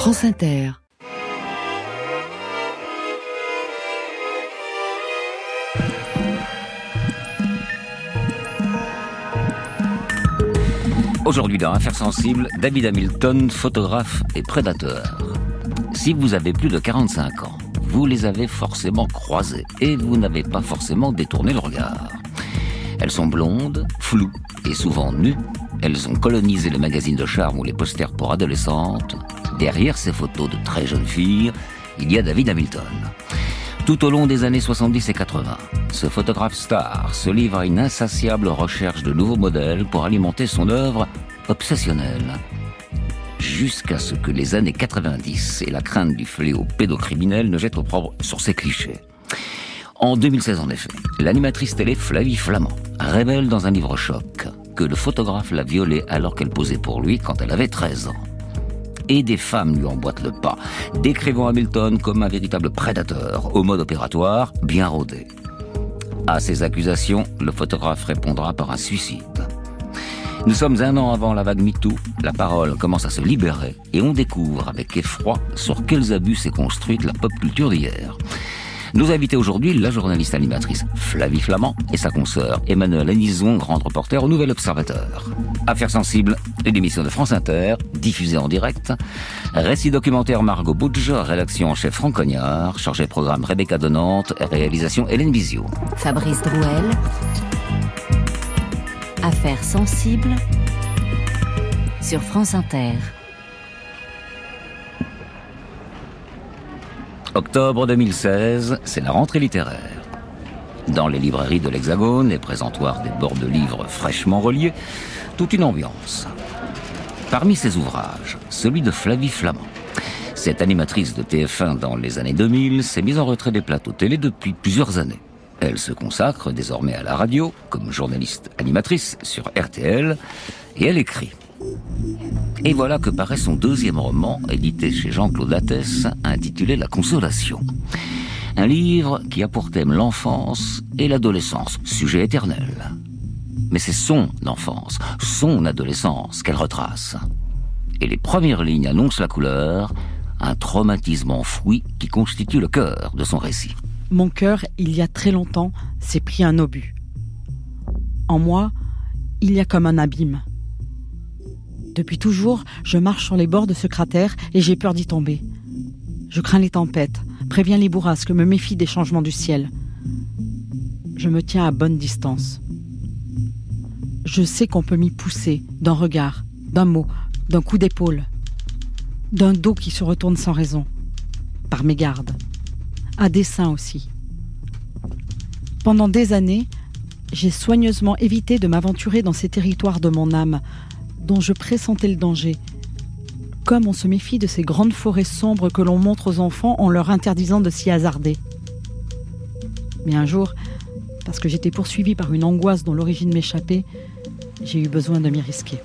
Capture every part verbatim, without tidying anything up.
France Inter. Aujourd'hui dans Affaires sensibles, David Hamilton, photographe et prédateur. Si vous avez plus de quarante-cinq ans, vous les avez forcément croisées et vous n'avez pas forcément détourné le regard. Elles sont blondes, floues et souvent nues. Elles ont colonisé les magazines de charme ou les posters pour adolescentes. Derrière ces photos de très jeunes filles, il y a David Hamilton. Tout au long des années soixante-dix et quatre-vingts, ce photographe star se livre à une insatiable recherche de nouveaux modèles pour alimenter son œuvre obsessionnelle. Jusqu'à ce que les années quatre-vingt-dix et la crainte du fléau pédocriminel ne jettent opprobre sur ces clichés. En deux mille seize, en effet, l'animatrice télé Flavie Flament révèle dans un livre choc que le photographe l'a violée alors qu'elle posait pour lui quand elle avait treize ans. Et des femmes lui emboîtent le pas, décrivant Hamilton comme un véritable prédateur, au mode opératoire bien rodé. À ces accusations, le photographe répondra par un suicide. Nous sommes un an avant la vague MeToo, la parole commence à se libérer et on découvre avec effroi sur quels abus s'est construite la pop culture d'hier. Nos invités aujourd'hui, la journaliste animatrice Flavie Flament et sa consoeur Emmanuelle Anison, grande reporter au Nouvel Observateur. Affaires sensibles, une émission de France Inter, diffusée en direct. Récit documentaire Margot Boudge, rédaction en chef Franck Cognard, chargé de programme Rebecca Donante, réalisation Hélène Bizio. Fabrice Drouel. Affaires sensibles sur France Inter. Octobre deux mille seize, c'est la rentrée littéraire. Dans les librairies de l'Hexagone, les présentoirs des bords de livres fraîchement reliés, toute une ambiance. Parmi ces ouvrages, celui de Flavie Flament. Cette animatrice de T F un dans les années deux mille s'est mise en retrait des plateaux télé depuis plusieurs années. Elle se consacre désormais à la radio, comme journaliste animatrice sur R T L, et elle écrit. Et voilà que paraît son deuxième roman, édité chez Jean-Claude Lattès, intitulé La Consolation. Un livre qui a pour thème l'enfance et l'adolescence, sujet éternel. Mais c'est son enfance, son adolescence qu'elle retrace. Et les premières lignes annoncent la couleur, un traumatisme enfoui qui constitue le cœur de son récit. Mon cœur, il y a très longtemps, s'est pris un obus. En moi, il y a comme un abîme. Depuis toujours, je marche sur les bords de ce cratère et j'ai peur d'y tomber. Je crains les tempêtes, préviens les bourrasques, me méfie des changements du ciel. Je me tiens à bonne distance. Je sais qu'on peut m'y pousser d'un regard, d'un mot, d'un coup d'épaule, d'un dos qui se retourne sans raison, par mégarde, à dessein aussi. Pendant des années, j'ai soigneusement évité de m'aventurer dans ces territoires de mon âme, dont je pressentais le danger, comme on se méfie de ces grandes forêts sombres que l'on montre aux enfants en leur interdisant de s'y hasarder. Mais un jour, parce que j'étais poursuivie par une angoisse dont l'origine m'échappait, j'ai eu besoin de m'y risquer.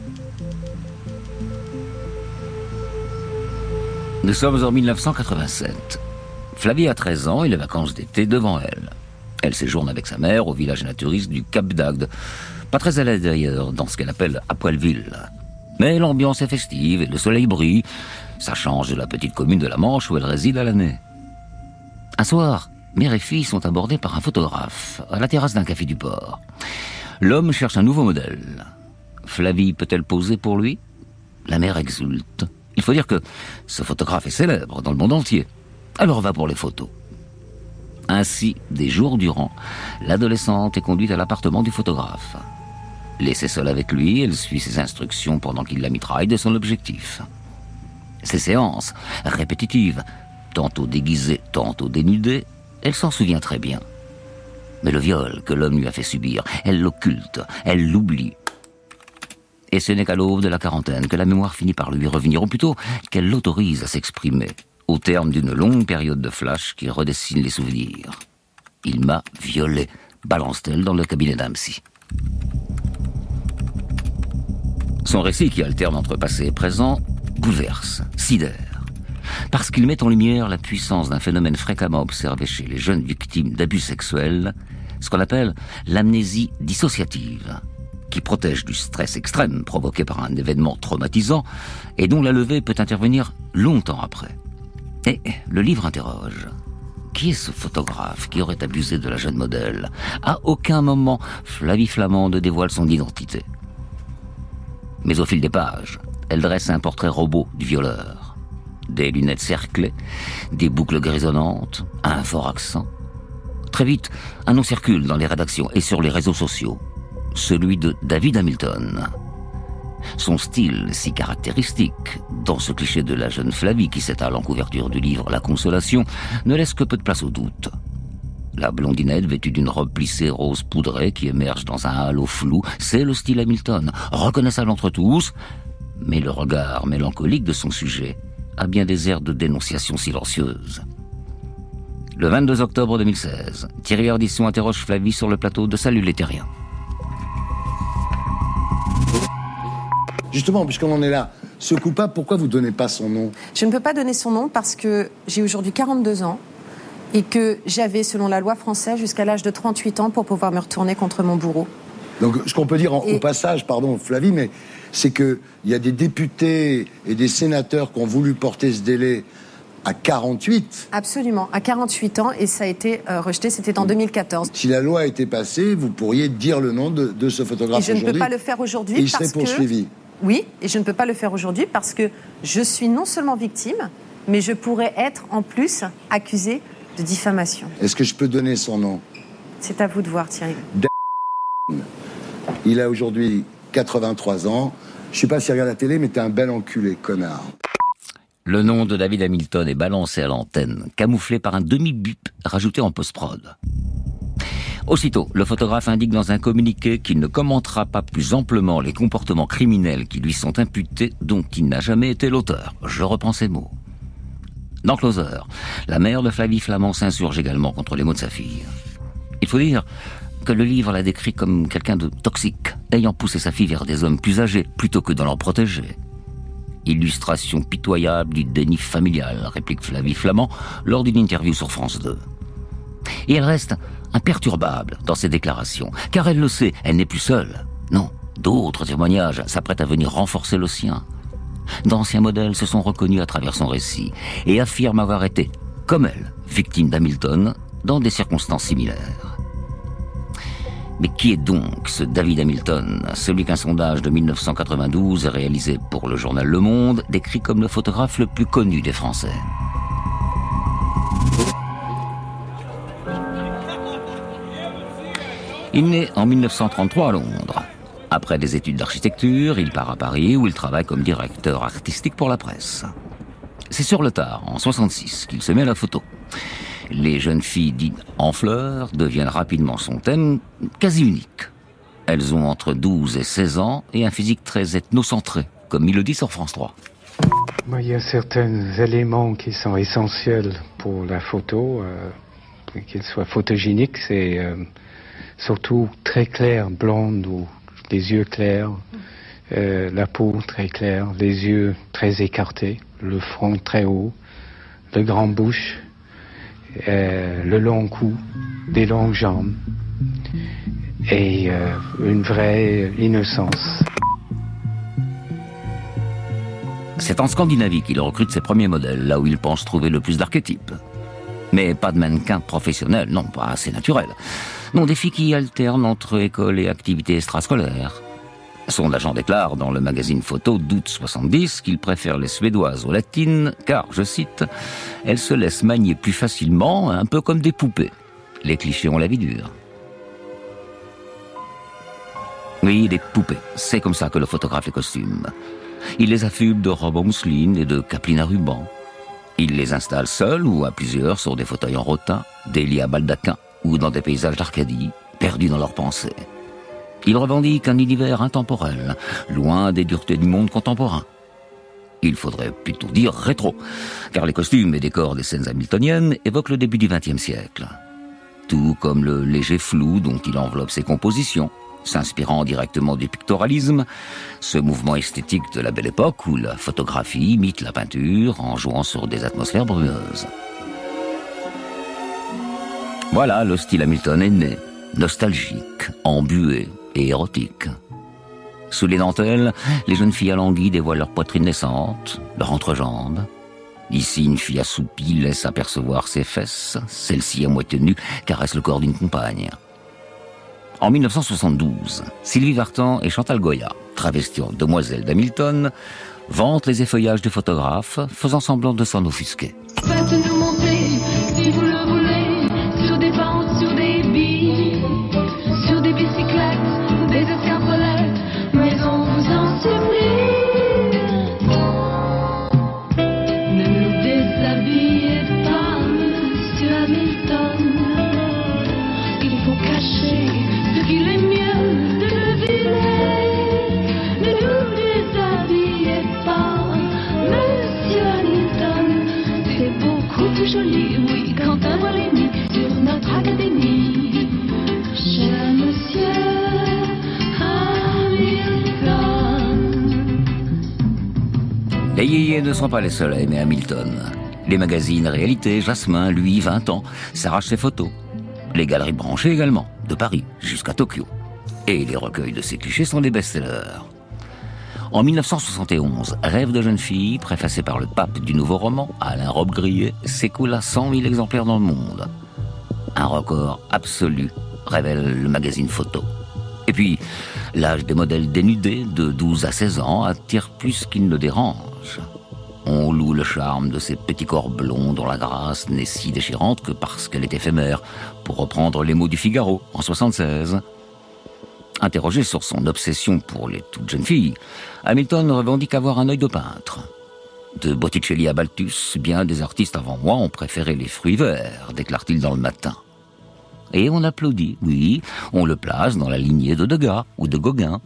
Nous sommes en mille neuf cent quatre-vingt-sept. Flavie a treize ans et les vacances d'été devant elle. Elle séjourne avec sa mère au village naturiste du Cap d'Agde. Pas très à l'aise d'ailleurs dans ce qu'elle appelle Apoilville. Mais l'ambiance est festive et le soleil brille. Ça change de la petite commune de la Manche où elle réside à l'année. Un soir, mère et fille sont abordées par un photographe à la terrasse d'un café du port. L'homme cherche un nouveau modèle. Flavie peut-elle poser pour lui ? La mère exulte. Il faut dire que ce photographe est célèbre dans le monde entier. Alors va pour les photos. Ainsi, des jours durant, l'adolescente est conduite à l'appartement du photographe. Laissée seule avec lui, elle suit ses instructions pendant qu'il la mitraille de son objectif. Ces séances, répétitives, tantôt déguisée, tantôt dénudée, elle s'en souvient très bien. Mais le viol que l'homme lui a fait subir, elle l'occulte, elle l'oublie. Et ce n'est qu'à l'aube de la quarantaine que la mémoire finit par lui revenir, ou plutôt qu'elle l'autorise à s'exprimer, au terme d'une longue période de flash qui redessine les souvenirs. Il m'a violée, balance-t-elle dans le cabinet d'un psy. Son récit, qui alterne entre passé et présent, bouleverse, sidère. Parce qu'il met en lumière la puissance d'un phénomène fréquemment observé chez les jeunes victimes d'abus sexuels, ce qu'on appelle l'amnésie dissociative, qui protège du stress extrême provoqué par un événement traumatisant et dont la levée peut intervenir longtemps après. Et le livre interroge. Qui est ce photographe qui aurait abusé de la jeune modèle ? À aucun moment, Flavie Flament ne dévoile son identité. Mais au fil des pages, elle dresse un portrait robot du violeur. Des lunettes cerclées, des boucles grisonnantes, un fort accent. Très vite, un nom circule dans les rédactions et sur les réseaux sociaux. Celui de David Hamilton. Son style si caractéristique, dans ce cliché de la jeune Flavie qui s'étale en couverture du livre La Consolation, ne laisse que peu de place au doute. La blondinette vêtue d'une robe plissée rose poudrée qui émerge dans un halo flou, c'est le style Hamilton, reconnaissable entre tous, mais le regard mélancolique de son sujet a bien des airs de dénonciation silencieuse. Le vingt-deux octobre deux mille seize, Thierry Ardisson interroge Flavie sur le plateau de Salut les Terriens. Justement, puisqu'on en est là, ce coupable, pourquoi vous ne donnez pas son nom ? Je ne peux pas donner son nom parce que j'ai aujourd'hui quarante-deux ans et que j'avais, selon la loi française, jusqu'à l'âge de trente-huit ans pour pouvoir me retourner contre mon bourreau. Donc, ce qu'on peut dire en, et... au passage, pardon Flavie, mais c'est qu'il y a des députés et des sénateurs qui ont voulu porter ce délai à quarante-huit. Absolument, à quarante-huit ans, et ça a été euh, rejeté, c'était en deux mille quatorze. Si la loi était passée, vous pourriez dire le nom de, de ce photographe aujourd'hui. Et je ne peux pas le faire aujourd'hui parce que... il serait poursuivi. Que... Oui, et je ne peux pas le faire aujourd'hui parce que je suis non seulement victime, mais je pourrais être en plus accusée de diffamation. Est-ce que je peux donner son nom ? C'est à vous de voir, Thierry. Il a aujourd'hui quatre-vingt-trois ans. Je ne sais pas s'il regarde la télé, mais t'es un bel enculé, connard. Le nom de David Hamilton est balancé à l'antenne, camouflé par un demi-bip rajouté en post-prod. Aussitôt, le photographe indique dans un communiqué qu'il ne commentera pas plus amplement les comportements criminels qui lui sont imputés dont il n'a jamais été l'auteur. Je reprends ces mots. Dans Closer, la mère de Flavie Flament s'insurge également contre les mots de sa fille. Il faut dire que le livre la décrit comme quelqu'un de toxique, ayant poussé sa fille vers des hommes plus âgés plutôt que de l'en protéger. Illustration pitoyable du déni familial, réplique Flavie Flament lors d'une interview sur France deux. Et elle reste imperturbable dans ses déclarations, car elle le sait, elle n'est plus seule. Non, d'autres témoignages s'apprêtent à venir renforcer le sien. D'anciens modèles se sont reconnus à travers son récit et affirment avoir été, comme elle, victimes d'Hamilton dans des circonstances similaires. Mais qui est donc ce David Hamilton, celui qu'un sondage de mille neuf cent quatre-vingt-douze réalisé pour le journal Le Monde décrit comme le photographe le plus connu des Français ? Il naît en mille neuf cent trente-trois à Londres. Après des études d'architecture, il part à Paris où il travaille comme directeur artistique pour la presse. C'est sur le tard, en soixante-six, qu'il se met à la photo. Les jeunes filles dites en fleurs deviennent rapidement son thème, quasi unique. Elles ont entre douze et seize ans et un physique très ethnocentré, comme il le dit sur France trois. Il y a certains éléments qui sont essentiels pour la photo, euh, qu'ils soient photogéniques, c'est euh, surtout très clair, blonde ou les yeux clairs, euh, la peau très claire, les yeux très écartés, le front très haut, le grand bouche, euh, le long cou, des longues jambes et euh, une vraie innocence. C'est en Scandinavie qu'il recrute ses premiers modèles, là où il pense trouver le plus d'archétypes. Mais pas de mannequin professionnel, non, pas assez naturel. Non, des filles qui alternent entre école et activités extrascolaires. Son agent déclare dans le magazine Photo d'août soixante-dix qu'il préfère les Suédoises aux latines, car, je cite, « elles se laissent manier plus facilement, un peu comme des poupées. Les clichés ont la vie dure. » Oui, des poupées, c'est comme ça que le photographe les costume. Il les affuble de robes en mousseline et de caplines à ruban. Il les installe seuls ou à plusieurs sur des fauteuils en rotin, des lits à baldaquin ou dans des paysages d'Arcadie, perdus dans leurs pensées. Il revendique un univers intemporel, loin des duretés du monde contemporain. Il faudrait plutôt dire rétro, car les costumes et décors des scènes hamiltoniennes évoquent le début du vingtième siècle. Tout comme le léger flou dont il enveloppe ses compositions, s'inspirant directement du pictorialisme, ce mouvement esthétique de la Belle Époque où la photographie imite la peinture en jouant sur des atmosphères brumeuses. Voilà, le style Hamilton est né, nostalgique, embué et érotique. Sous les dentelles, les jeunes filles alanguies dévoilent leur poitrine naissante, leur entrejambe. Ici, une fille assoupie laisse apercevoir ses fesses. Celle-ci, à moitié nue, caresse le corps d'une compagne. En mille neuf cent soixante-douze, Sylvie Vartan et Chantal Goya, travesties en demoiselles d'Hamilton, vantent les effeuillages du photographe, faisant semblant de s'en offusquer. Faites-nous monter, si vous le voulez, sur des pentes, sur des billes, sur des bicyclettes, des escarpolettes, mais on vous en supplie. Ne nous déshabillez pas, monsieur Hamilton. Il faut cacher ce qu'il est mieux de deviner. Ne nous déshabillez pas, monsieur Hamilton. C'est beaucoup plus joli, oui, quand un voile est mis sur notre académie. Cher monsieur Hamilton. Les yéyés ne sont pas les seuls à aimer Hamilton. Les magazines Réalité, Jasmin, lui, vingt ans, s'arrachent ses photos. Les galeries branchées également, de Paris jusqu'à Tokyo. Et les recueils de ses clichés sont des best-sellers. En mille neuf cent soixante et onze, Rêve de jeune fille, préfacé par le pape du nouveau roman, Alain Robbe-Grillet, s'écoule à cent mille exemplaires dans le monde. Un record absolu, révèle le magazine Photo. Et puis, l'âge des modèles dénudés, de douze à seize ans, attire plus qu'il ne dérange. On loue le charme de ces petits corps blonds dont la grâce n'est si déchirante que parce qu'elle est éphémère, pour reprendre les mots du Figaro, en soixante-seize. Interrogé sur son obsession pour les toutes jeunes filles, Hamilton revendique avoir un œil de peintre. De Botticelli à Balthus, bien des artistes avant moi ont préféré les fruits verts, déclare-t-il dans Le Matin. Et on applaudit, oui, on le place dans la lignée de Degas ou de Gauguin.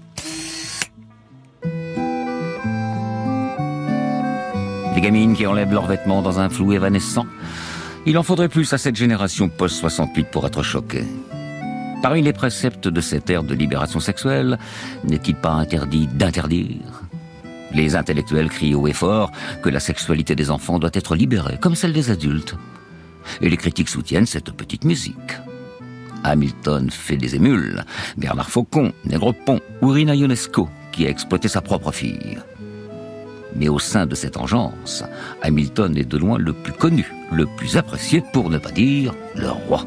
Des gamines qui enlèvent leurs vêtements dans un flou évanescent. Il en faudrait plus à cette génération post soixante-huit pour être choquée. Parmi les préceptes de cette ère de libération sexuelle, n'est-il pas interdit d'interdire ? Les intellectuels crient haut et fort que la sexualité des enfants doit être libérée, comme celle des adultes. Et les critiques soutiennent cette petite musique. Hamilton fait des émules. Bernard Faucon, Négrepont ou Rina Ionesco, qui a exploité sa propre fille. Mais au sein de cette engeance, Hamilton est de loin le plus connu, le plus apprécié, pour ne pas dire le roi.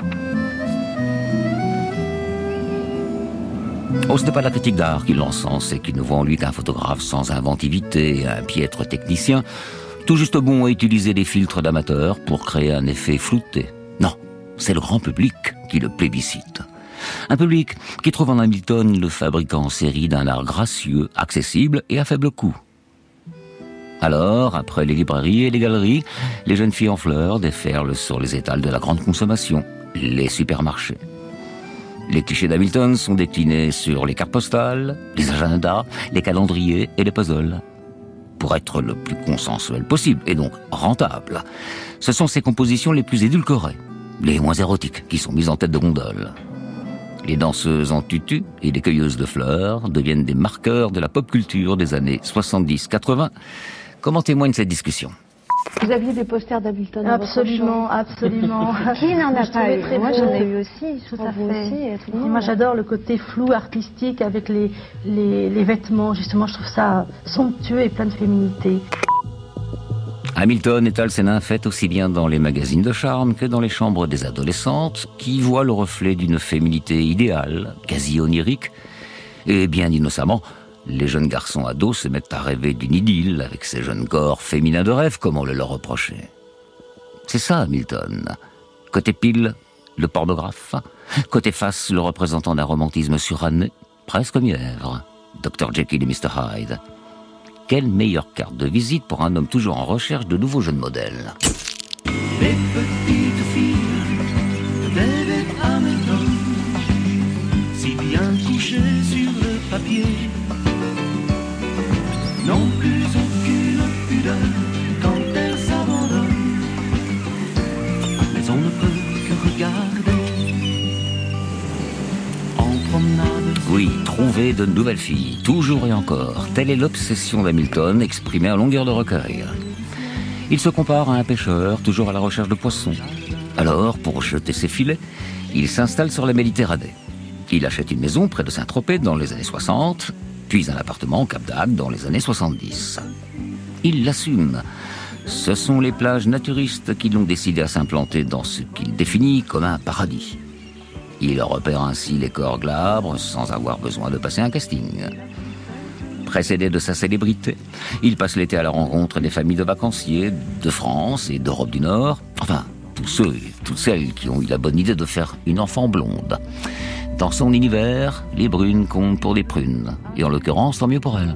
Oh, ce n'est pas la critique d'art qui l'encense et qui ne voit en lui qu'un photographe sans inventivité, un piètre technicien, tout juste bon à utiliser des filtres d'amateurs pour créer un effet flouté. Non, c'est le grand public qui le plébiscite. Un public qui trouve en Hamilton le fabricant en série d'un art gracieux, accessible et à faible coût. Alors, après les librairies et les galeries, les jeunes filles en fleurs déferlent sur les étals de la grande consommation, les supermarchés. Les clichés d'Hamilton sont déclinés sur les cartes postales, les agendas, les calendriers et les puzzles. Pour être le plus consensuel possible, et donc rentable, ce sont ces compositions les plus édulcorées, les moins érotiques, qui sont mises en tête de gondole. Les danseuses en tutu et les cueilleuses de fleurs deviennent des marqueurs de la pop culture des années soixante-dix quatre-vingts. Comment témoigne cette discussion ? Vous aviez des posters d'Hamilton? Absolument, absolument. Qui n'en a pas eu? Très Moi, beau. j'en ai eu aussi. Tout pour à vous fait. aussi, et tout le Et monde. moi, j'adore le côté flou artistique avec les, les, les vêtements. Justement, je trouve ça somptueux et plein de féminité. Hamilton étale ses nymphètes aussi bien dans les magazines de charme que dans les chambres des adolescentes qui voient le reflet d'une féminité idéale, quasi onirique, et bien innocemment, les jeunes garçons ados se mettent à rêver d'une idylle avec ces jeunes corps féminins de rêve, comme on le leur reprochait. C'est ça, Hamilton. Côté pile, le pornographe. Côté face, le représentant d'un romantisme suranné, presque mièvre. docteur Jekyll et mister Hyde. Quelle meilleure carte de visite pour un homme toujours en recherche de nouveaux jeunes modèles. Les petites filles de David Hamilton, si bien couchées sur le papier, n'ont plus aucune pudeur quand elles s'abandonnent, mais on ne peut que regarder en promenade. Oui, trouver de nouvelles filles, toujours et encore. Telle est l'obsession d'Hamilton, exprimée à longueur de recueil. Il se compare à un pêcheur, toujours à la recherche de poissons. Alors, pour jeter ses filets, il s'installe sur la Méditerranée. Il achète une maison près de Saint-Tropez dans les années soixante, puis un appartement au Cap d'Agde dans les années soixante-dix. Il l'assume. Ce sont les plages naturistes qui l'ont décidé à s'implanter dans ce qu'il définit comme un paradis. Il repère ainsi les corps glabres sans avoir besoin de passer un casting. Précédé de sa célébrité, il passe l'été à la rencontre des familles de vacanciers de France et d'Europe du Nord, enfin, tous ceux et toutes celles qui ont eu la bonne idée de faire une enfant blonde. Dans son univers, les brunes comptent pour des prunes, et en l'occurrence, tant mieux pour elles.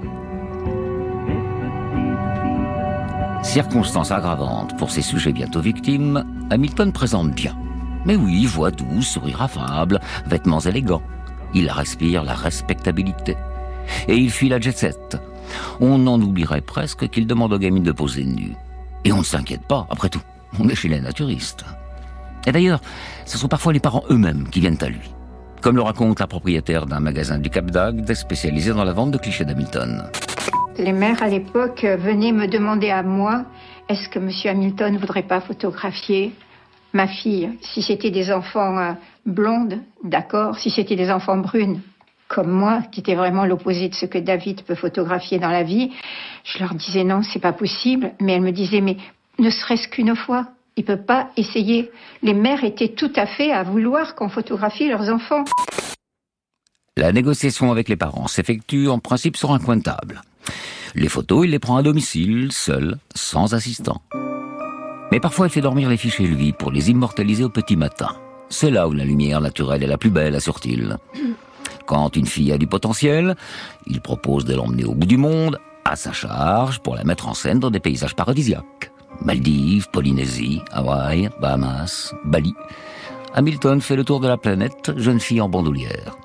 Circonstance aggravante pour ces sujets bientôt victimes, Hamilton présente bien. Mais oui, voix douce, sourire affable, vêtements élégants. Il respire la respectabilité. Et il fuit la jet-set. On en oublierait presque qu'il demande aux gamines de poser nues. Et on ne s'inquiète pas, après tout. On est chez les naturistes. Et d'ailleurs, ce sont parfois les parents eux-mêmes qui viennent à lui. Comme le raconte la propriétaire d'un magasin du Cap d'Agde spécialisé dans la vente de clichés d'Hamilton. Les mères à l'époque venaient me demander à moi, est-ce que monsieur Hamilton ne voudrait pas photographier ma fille? Si c'était des enfants euh, blondes, d'accord. Si c'était des enfants brunes, comme moi, qui était vraiment l'opposé de ce que David peut photographier dans la vie, je leur disais non, c'est pas possible. Mais elles me disaient, mais ne serait-ce qu'une fois, il peut pas essayer. Les mères étaient tout à fait à vouloir qu'on photographie leurs enfants. La négociation avec les parents s'effectue en principe sur un coin de table. Les photos, il les prend à domicile, seul, sans assistant. Mais parfois, il fait dormir les filles chez lui pour les immortaliser au petit matin. C'est là où la lumière naturelle est la plus belle, assure-t-il. Quand une fille a du potentiel, il propose de l'emmener au bout du monde, à sa charge, pour la mettre en scène dans des paysages paradisiaques. Maldives, Polynésie, Hawaï, Bahamas, Bali. Hamilton fait le tour de la planète, jeune fille en bandoulière.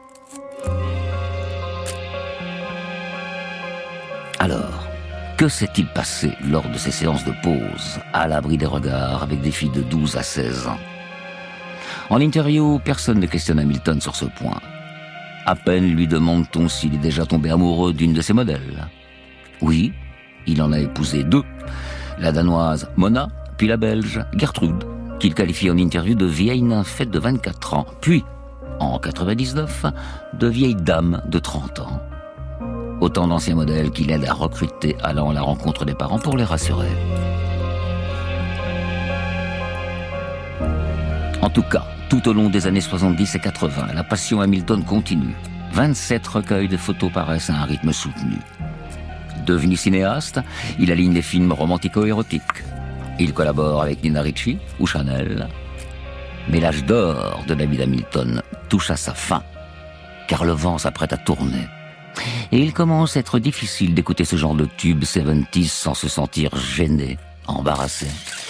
Alors, que s'est-il passé lors de ces séances de pause, à l'abri des regards, avec des filles de douze à seize ans? En interview, personne ne questionne Hamilton sur ce point. À peine lui demande-t-on s'il est déjà tombé amoureux d'une de ses modèles. Oui, il en a épousé deux, la danoise Mona, puis la belge Gertrude, qu'il qualifie en interview de vieille nymphette de vingt-quatre ans, puis, en quatre-vingt-dix-neuf, de vieille dame de trente ans. Autant d'anciens modèles qu'il aide à recruter allant à la rencontre des parents pour les rassurer. En tout cas, tout au long des années soixante-dix et quatre-vingts, la passion Hamilton continue. vingt-sept recueils de photos paraissent à un rythme soutenu. Devenu cinéaste, il aligne les films romantico-érotiques. Il collabore avec Nina Ricci ou Chanel. Mais l'âge d'or de David Hamilton touche à sa fin, car le vent s'apprête à tourner. Et il commence à être difficile d'écouter ce genre de tube soixante-dix sans se sentir gêné, embarrassé.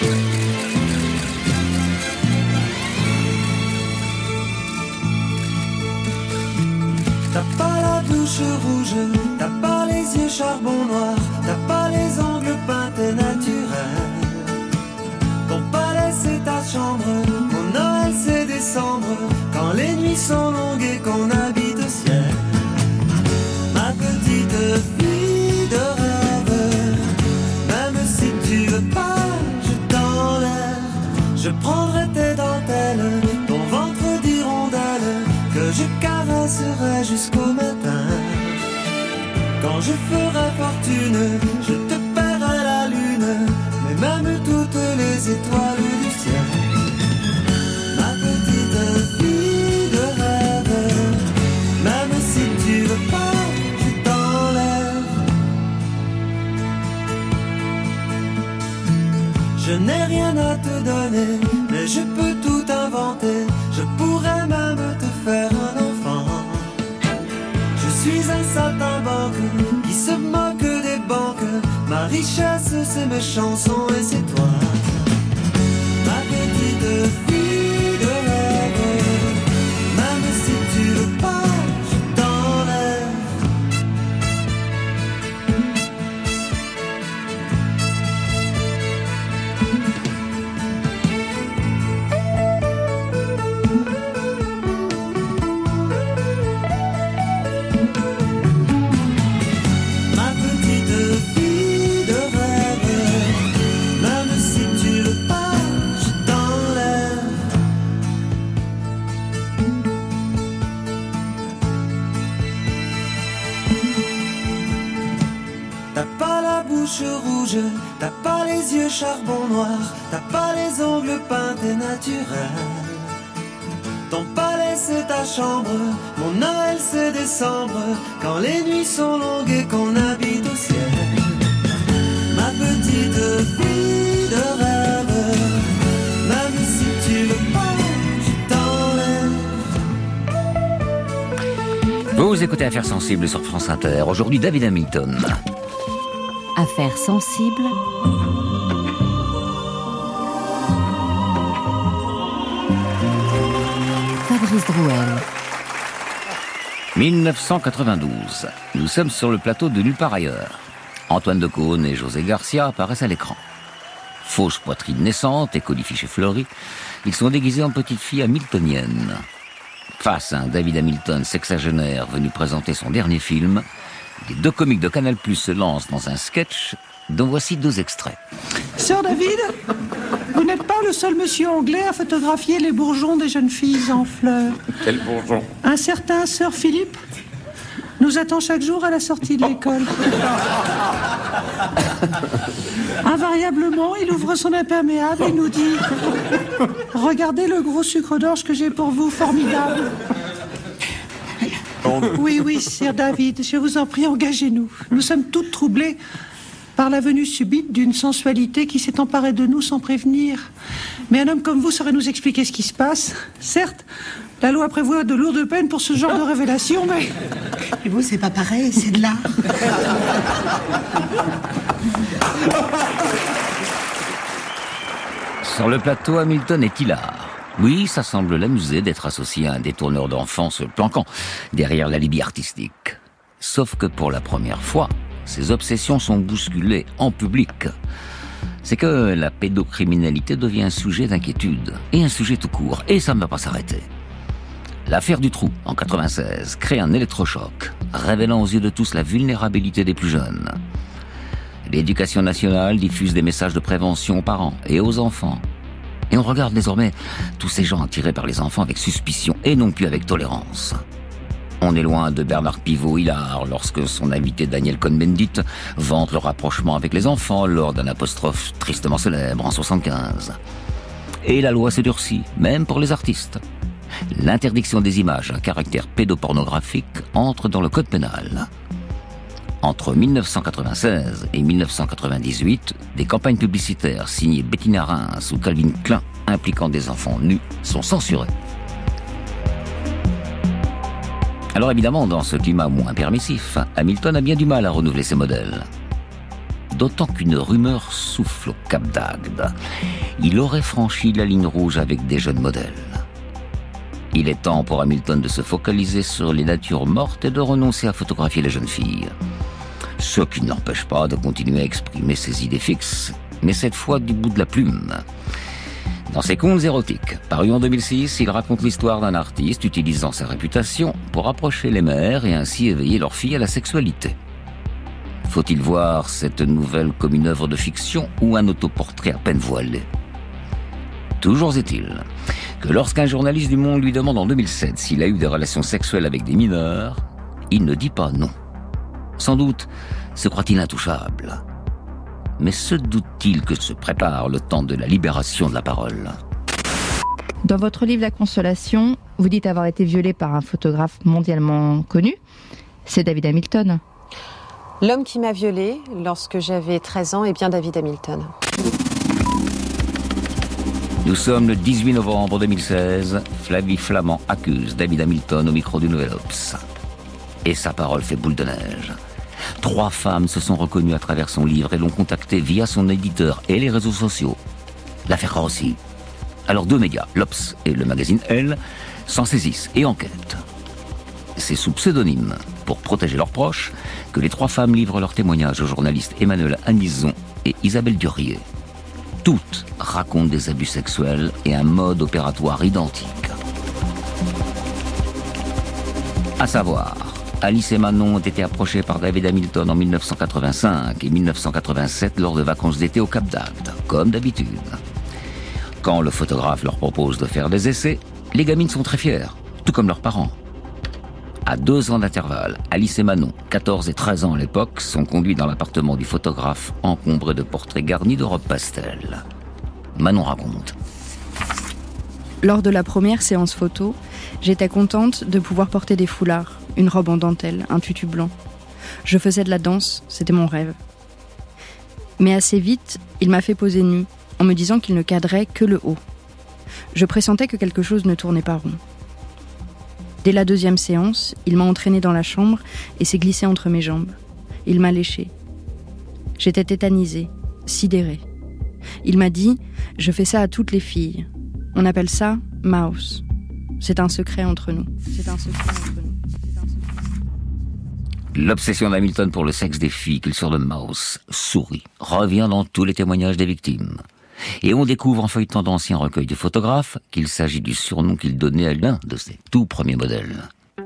T'as pas la bouche rouge, t'as pas les yeux charbon noir, t'as pas les ongles peintés naturels. Ton palais c'est ta chambre, mon Noël c'est décembre, quand les nuits sont longues et qu'on habite au ciel. Ma petite fille de rêve, même si tu veux pas, je t'enlève. Je prendrai tes dentelles, ton ventre d'hirondelle, que je caresserai jusqu'au matin. Quand je ferai fortune, je te paierai la lune, mais même toutes les étoiles du ciel. Ma petite fille de rêve, même si tu veux pas, je t'enlève. Je n'ai rien à te donner, mais je peux tout inventer. Je pourrais même te faire un enfant. Je suis un saltimbanque qui se moque des banques. Ma richesse c'est mes chansons et c'est toi. Ma petite fille de rêve, même si tu veux pas, je t'enlève. Ma petite fille de rêve, même si les yeux charbon noir, t'as pas les ongles peintés naturels. Ton palais c'est ta chambre, mon Noël c'est décembre, quand les nuits sont longues et qu'on habite au ciel. Ma petite fille de rêve, même si tu veux pas, je t'enlève. Vous écoutez Affaires sensibles sur France Inter. Aujourd'hui, David Hamilton. Affaires sensibles. Fabrice Drouel. mille neuf cent quatre-vingt-douze. Nous sommes sur le plateau de Nulle part ailleurs. Antoine Decaune et José Garcia apparaissent à l'écran. Fausse poitrine naissante et colifichée fleurie, ils sont déguisés en petites filles hamiltoniennes. Face à un David Hamilton sexagénaire venu présenter son dernier film, les deux comiques de Canal+ se lancent dans un sketch dont voici deux extraits. Sœur David, vous n'êtes pas le seul monsieur anglais à photographier les bourgeons des jeunes filles en fleurs. Quel bourgeon? Un certain Sir Philippe nous attend chaque jour à la sortie de l'école. Invariablement, il ouvre son imperméable et nous dit « Regardez le gros sucre d'orge que j'ai pour vous, formidable !» Oui, oui, Sir David, je vous en prie, engagez-nous. Nous sommes toutes troublées par la venue subite d'une sensualité qui s'est emparée de nous sans prévenir. Mais un homme comme vous saurait nous expliquer ce qui se passe. Certes, la loi prévoit de lourdes peines pour ce genre de révélation, mais... Et vous, c'est pas pareil, c'est de l'art. Sur le plateau, Hamilton est hilar. Oui, ça semble l'amuser d'être associé à un détourneur d'enfants se planquant derrière l'alibi artistique. Sauf que pour la première fois, ses obsessions sont bousculées en public. C'est que la pédocriminalité devient un sujet d'inquiétude, et un sujet tout court, et ça ne va pas s'arrêter. L'affaire du trou, en quatre-vingt-seize, crée un électrochoc, révélant aux yeux de tous la vulnérabilité des plus jeunes. L'éducation nationale diffuse des messages de prévention aux parents et aux enfants. Et on regarde désormais tous ces gens attirés par les enfants avec suspicion et non plus avec tolérance. On est loin de Bernard Pivot-Hillard lorsque son invité Daniel Cohn-Bendit vante le rapprochement avec les enfants lors d'un apostrophe tristement célèbre en soixante-quinze. Et la loi se durcit, même pour les artistes. L'interdiction des images à caractère pédopornographique entre dans le code pénal. Entre mille neuf cent quatre-vingt-seize et mille neuf cent quatre-vingt-dix-huit, des campagnes publicitaires signées Bettina Reims ou Calvin Klein impliquant des enfants nus sont censurées. Alors évidemment, dans ce climat moins permissif, Hamilton a bien du mal à renouveler ses modèles. D'autant qu'une rumeur souffle au Cap d'Agde. Il aurait franchi la ligne rouge avec des jeunes modèles. Il est temps pour Hamilton de se focaliser sur les natures mortes et de renoncer à photographier les jeunes filles. Ce qui ne l'empêche pas de continuer à exprimer ses idées fixes, mais cette fois du bout de la plume. Dans ses contes érotiques, parus en deux mille six, il raconte l'histoire d'un artiste utilisant sa réputation pour approcher les mères et ainsi éveiller leurs filles à la sexualité. Faut-il voir cette nouvelle comme une œuvre de fiction ou un autoportrait à peine voilé ? Toujours est-il que lorsqu'un journaliste du Monde lui demande en deux mille sept s'il a eu des relations sexuelles avec des mineurs, il ne dit pas non. Sans doute se croit-il intouchable. Mais se doute-t-il que se prépare le temps de la libération de la parole ? Dans votre livre La Consolation, vous dites avoir été violé par un photographe mondialement connu. C'est David Hamilton. L'homme qui m'a violée lorsque j'avais treize ans est bien David Hamilton. Nous sommes le dix-huit novembre deux mille seize. Flavie Flament accuse David Hamilton au micro du Nouvel Obs. Et sa parole fait boule de neige. Trois femmes se sont reconnues à travers son livre et l'ont contacté via son éditeur et les réseaux sociaux. L'affaire Rossi. Alors deux médias, l'Obs et le magazine Elle, s'en saisissent et enquêtent. C'est sous pseudonyme, pour protéger leurs proches, que les trois femmes livrent leurs témoignages aux journalistes Emmanuel Anison et Isabelle Durier. Toutes racontent des abus sexuels et un mode opératoire identique. À savoir, Alice et Manon ont été approchées par David Hamilton en mille neuf cent quatre-vingt-cinq et mille neuf cent quatre-vingt-sept lors de vacances d'été au Cap d'Agde, comme d'habitude. Quand le photographe leur propose de faire des essais, les gamines sont très fières, tout comme leurs parents. À deux ans d'intervalle, Alice et Manon, quatorze et treize ans à l'époque, sont conduits dans l'appartement du photographe encombré de portraits garnis de robes pastel. Manon raconte. Lors de la première séance photo, j'étais contente de pouvoir porter des foulards, une robe en dentelle, un tutu blanc. Je faisais de la danse, c'était mon rêve. Mais assez vite, il m'a fait poser nu, en me disant qu'il ne cadrait que le haut. Je pressentais que quelque chose ne tournait pas rond. Dès la deuxième séance, il m'a entraînée dans la chambre et s'est glissé entre mes jambes. Il m'a léchée. J'étais tétanisée, sidérée. Il m'a dit « Je fais ça à toutes les filles. On appelle ça « mouse ». C'est un secret entre nous. C'est un secret entre nous. L'obsession d'Hamilton pour le sexe des filles qu'il surnomme Mouse sourit, revient dans tous les témoignages des victimes. Et on découvre en feuilletant d'anciens recueils de photographes qu'il s'agit du surnom qu'il donnait à l'un de ses tout premiers modèles.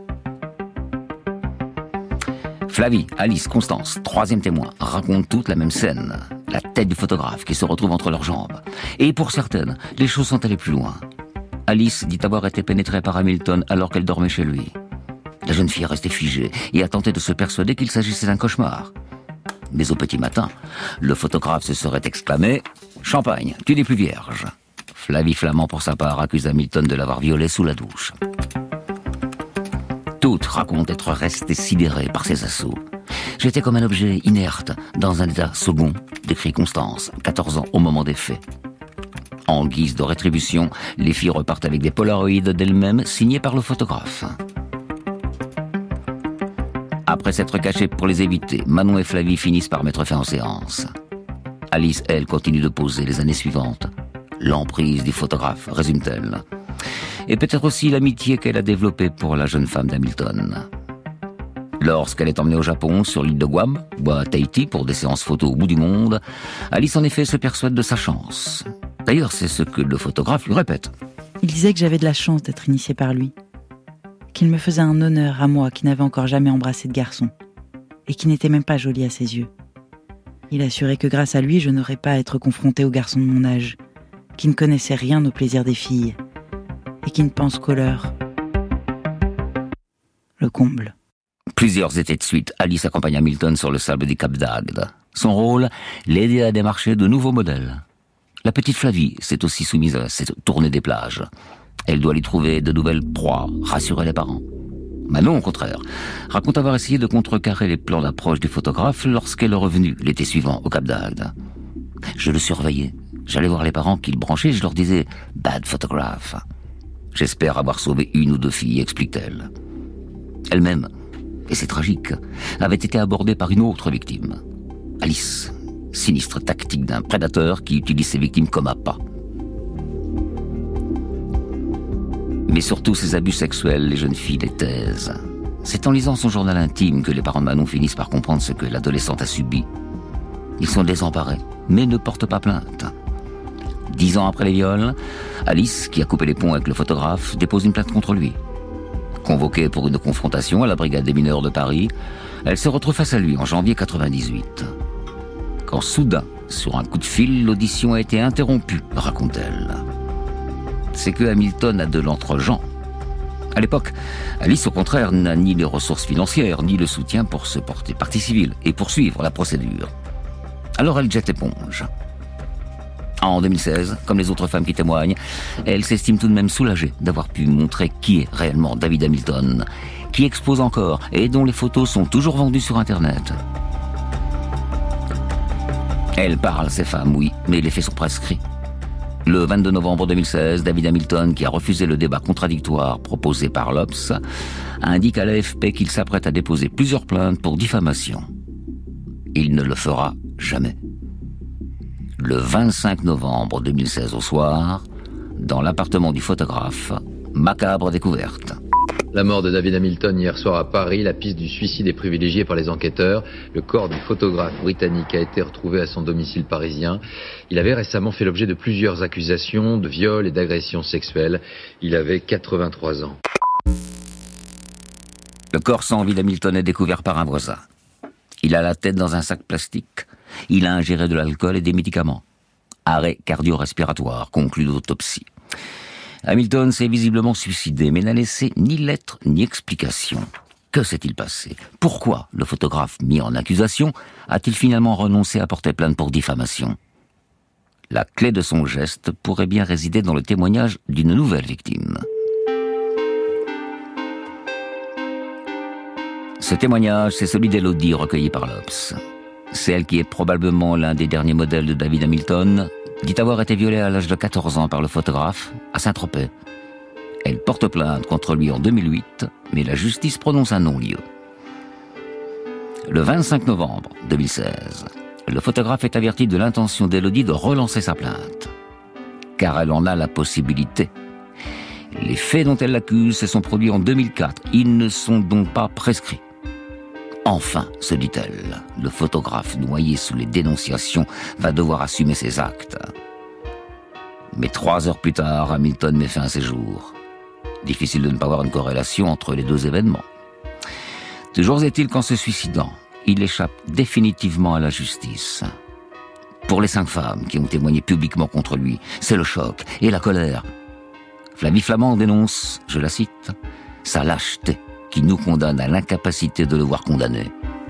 Flavie, Alice, Constance, troisième témoin, racontent toutes la même scène. La tête du photographe qui se retrouve entre leurs jambes. Et pour certaines, les choses sont allées plus loin. Alice dit avoir été pénétrée par Hamilton alors qu'elle dormait chez lui. La jeune fille est restée figée et a tenté de se persuader qu'il s'agissait d'un cauchemar. Mais au petit matin, le photographe se serait exclamé « Champagne, tu n'es plus vierge ». Flavie Flament, pour sa part, accuse Hamilton de l'avoir violée sous la douche. Toutes racontent être restées sidérées par ces assauts. « J'étais comme un objet inerte, dans un état second », décrit Constance, quatorze ans au moment des faits. En guise de rétribution, les filles repartent avec des polaroïdes d'elles-mêmes signés par le photographe. Après s'être cachées pour les éviter, Manon et Flavie finissent par mettre fin aux séances. Alice, elle, continue de poser les années suivantes. L'emprise du photographe, résume-t-elle. Et peut-être aussi l'amitié qu'elle a développée pour la jeune femme d'Hamilton. Lorsqu'elle est emmenée au Japon, sur l'île de Guam, ou à Tahiti, pour des séances photos au bout du monde, Alice, en effet, se persuade de sa chance. D'ailleurs, c'est ce que le photographe lui répète. Il disait que j'avais de la chance d'être initiée par lui. Qu'il me faisait un honneur à moi qui n'avais encore jamais embrassé de garçon. Et qui n'était même pas joli à ses yeux. Il assurait que grâce à lui, je n'aurais pas à être confrontée aux garçons de mon âge, qui ne connaissaient rien au plaisir des filles, et qui ne pensent qu'au leur. Le comble. Plusieurs étés de suite, Alice accompagne Hamilton sur le sable du Cap d'Agde. Son rôle, l'aider à démarcher de nouveaux modèles. La petite Flavie s'est aussi soumise à cette tournée des plages. Elle doit lui trouver de nouvelles proies, rassurer les parents. Manon, au contraire, raconte avoir essayé de contrecarrer les plans d'approche du photographe lorsqu'elle est revenue l'été suivant au Cap d'Agde. Je le surveillais. J'allais voir les parents qui le branchaient et je leur disais « Bad photographe ». J'espère avoir sauvé une ou deux filles, explique-t-elle. Elle-même, et c'est tragique, avait été abordée par une autre victime. Alice, sinistre tactique d'un prédateur qui utilise ses victimes comme appât. Mais surtout ces abus sexuels, les jeunes filles les taisent. C'est en lisant son journal intime que les parents de Manon finissent par comprendre ce que l'adolescente a subi. Ils sont désemparés, mais ne portent pas plainte. Dix ans après les viols, Alice, qui a coupé les ponts avec le photographe, dépose une plainte contre lui. Convoquée pour une confrontation à la brigade des mineurs de Paris, elle se retrouve face à lui en janvier quatre-vingt-dix-huit. Quand soudain, sur un coup de fil, l'audition a été interrompue, raconte-t-elle. C'est que Hamilton a de l'entre-gens. À l'époque, Alice, au contraire, n'a ni les ressources financières, ni le soutien pour se porter partie civile et poursuivre la procédure. Alors elle jette l'éponge. En deux mille seize, comme les autres femmes qui témoignent, elle s'estime tout de même soulagée d'avoir pu montrer qui est réellement David Hamilton, qui expose encore et dont les photos sont toujours vendues sur Internet. Elle parle, ces femmes, oui, mais les faits sont prescrits. Le vingt-deux novembre deux mille seize, David Hamilton, qui a refusé le débat contradictoire proposé par l'Obs, indique à l'A F P qu'il s'apprête à déposer plusieurs plaintes pour diffamation. Il ne le fera jamais. Le vingt-cinq novembre deux mille seize au soir, dans l'appartement du photographe, macabre découverte. La mort de David Hamilton hier soir à Paris, la piste du suicide est privilégiée par les enquêteurs. Le corps du photographe britannique a été retrouvé à son domicile parisien. Il avait récemment fait l'objet de plusieurs accusations de viol et d'agression sexuelle. Il avait quatre-vingt-trois ans. Le corps sans vie d'Hamilton est découvert par un voisin. Il a la tête dans un sac plastique. Il a ingéré de l'alcool et des médicaments. Arrêt cardio-respiratoire, conclut l'autopsie. Hamilton s'est visiblement suicidé, mais n'a laissé ni lettre ni explication. Que s'est-il passé? Pourquoi le photographe mis en accusation a-t-il finalement renoncé à porter plainte pour diffamation? La clé de son geste pourrait bien résider dans le témoignage d'une nouvelle victime. Ce témoignage, c'est celui d'Élodie recueilli par l'Obs. C'est elle qui est probablement l'un des derniers modèles de David Hamilton, dit avoir été violée à l'âge de quatorze ans par le photographe à Saint-Tropez. Elle porte plainte contre lui en deux mille huit, mais la justice prononce un non-lieu. Le vingt-cinq novembre deux mille seize, le photographe est averti de l'intention d'Élodie de relancer sa plainte. Car elle en a la possibilité. Les faits dont elle l'accuse se sont produits en deux mille quatre. Ils ne sont donc pas prescrits. Enfin, se dit-elle, le photographe noyé sous les dénonciations va devoir assumer ses actes. Mais trois heures plus tard, Hamilton met fin à ses jours. Difficile de ne pas voir une corrélation entre les deux événements. Toujours est-il qu'en se suicidant, il échappe définitivement à la justice. Pour les cinq femmes qui ont témoigné publiquement contre lui, c'est le choc et la colère. Flavie Flament dénonce, je la cite, « sa lâcheté qui nous condamne à l'incapacité de le voir condamné. »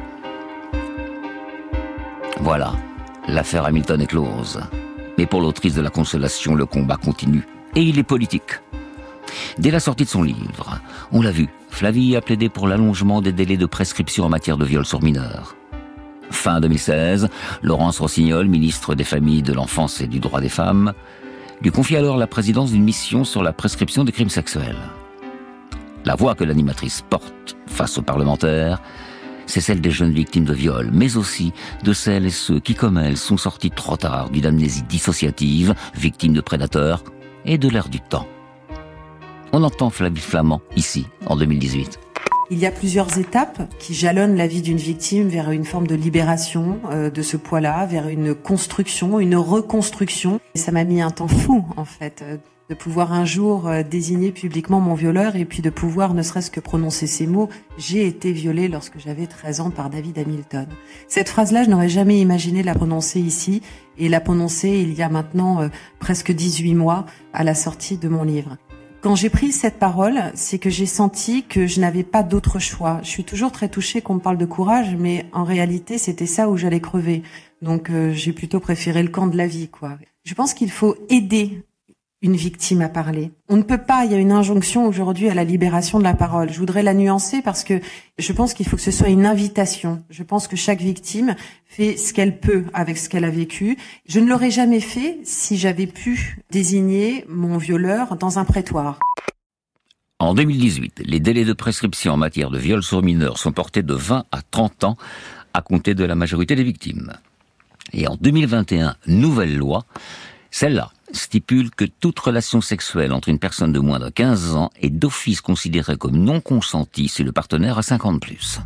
Voilà, l'affaire Hamilton est close. Mais pour l'autrice de La Consolation, le combat continue. Et il est politique. Dès la sortie de son livre, on l'a vu, Flavie a plaidé pour l'allongement des délais de prescription en matière de viol sur mineurs. Fin deux mille seize, Laurence Rossignol, ministre des Familles, de l'Enfance et du Droit des Femmes, lui confie alors la présidence d'une mission sur la prescription des crimes sexuels. La voix que l'animatrice porte face aux parlementaires, c'est celle des jeunes victimes de viol, mais aussi de celles et ceux qui, comme elle, sont sortis trop tard d'une amnésie dissociative, victimes de prédateurs, et de l'ère du temps. On entend Flavie Flament, ici, en deux mille dix-huit. Il y a plusieurs étapes qui jalonnent la vie d'une victime vers une forme de libération euh, de ce poids-là, vers une construction, une reconstruction. Et ça m'a mis un temps fou, en fait, euh, de pouvoir un jour euh, désigner publiquement mon violeur et puis de pouvoir ne serait-ce que prononcer ces mots « J'ai été violée lorsque j'avais treize ans par David Hamilton ». Cette phrase-là, je n'aurais jamais imaginé la prononcer ici et la prononcer il y a maintenant euh, presque dix-huit mois à la sortie de mon livre. Quand j'ai pris cette parole, c'est que j'ai senti que je n'avais pas d'autre choix. Je suis toujours très touchée qu'on me parle de courage, mais en réalité, c'était ça où j'allais crever. Donc, euh, j'ai plutôt préféré le camp de la vie, quoi. Je pense qu'il faut aider une victime à parler. On ne peut pas, il y a une injonction aujourd'hui à la libération de la parole. Je voudrais la nuancer parce que je pense qu'il faut que ce soit une invitation. Je pense que chaque victime fait ce qu'elle peut avec ce qu'elle a vécu. Je ne l'aurais jamais fait si j'avais pu désigner mon violeur dans un prétoire. En deux mille dix-huit, les délais de prescription en matière de viol sur mineurs sont portés de vingt à trente ans à compter de la majorité des victimes. Et en deux mille vingt et un, nouvelle loi, celle-là stipule que toute relation sexuelle entre une personne de moins de quinze ans est d'office considérée comme non consentie si le partenaire a cinquante plus.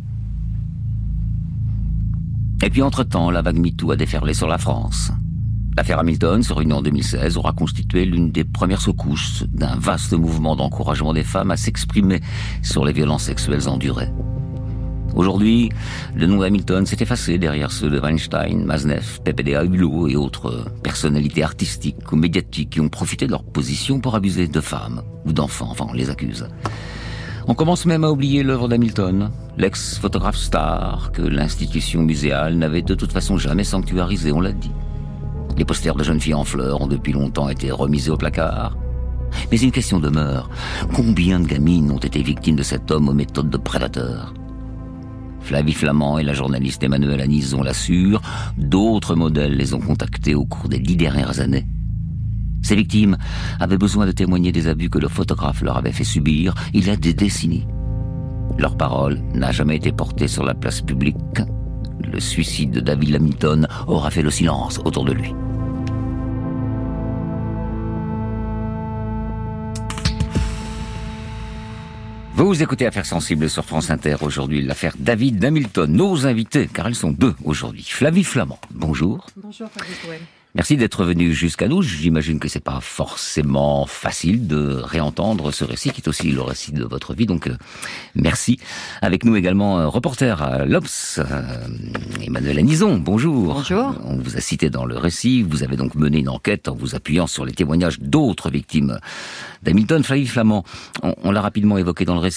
Et puis entre-temps, la vague MeToo a déferlé sur la France. L'affaire Hamilton, survenue en deux mille seize, aura constitué l'une des premières secousses d'un vaste mouvement d'encouragement des femmes à s'exprimer sur les violences sexuelles endurées. Aujourd'hui, le nom d'Hamilton s'est effacé derrière ceux de Weinstein, Maznev, P P D A, Hulot et autres personnalités artistiques ou médiatiques qui ont profité de leur position pour abuser de femmes ou d'enfants, enfin on les accuse. On commence même à oublier l'œuvre d'Hamilton, l'ex-photographe star que l'institution muséale n'avait de toute façon jamais sanctuarisé, on l'a dit. Les posters de jeunes filles en fleurs ont depuis longtemps été remisés au placard. Mais une question demeure. Combien de gamines ont été victimes de cet homme aux méthodes de prédateur ? Flavie Flament et la journaliste Emmanuelle Anison l'assurent, d'autres modèles les ont contactés au cours des dix dernières années. Ces victimes avaient besoin de témoigner des abus que le photographe leur avait fait subir il y a des décennies. Leur parole n'a jamais été portée sur la place publique. Le suicide de David Hamilton aura fait le silence autour de lui. Vous écoutez Affaires sensibles sur France Inter. Aujourd'hui, l'affaire David Hamilton. Nos invités, car elles sont deux aujourd'hui. Flavie Flament, bonjour. Bonjour, Fabrice Drouel. Merci d'être venu jusqu'à nous. J'imagine que c'est pas forcément facile de réentendre ce récit, qui est aussi le récit de votre vie. Donc, euh, merci. Avec nous également un reporter à l'Obs, euh, Emmanuelle Anison. Bonjour. Bonjour. On vous a cité dans le récit. Vous avez donc mené une enquête en vous appuyant sur les témoignages d'autres victimes d'Hamilton. Flavie Flament, on, on l'a rapidement évoqué dans le récit.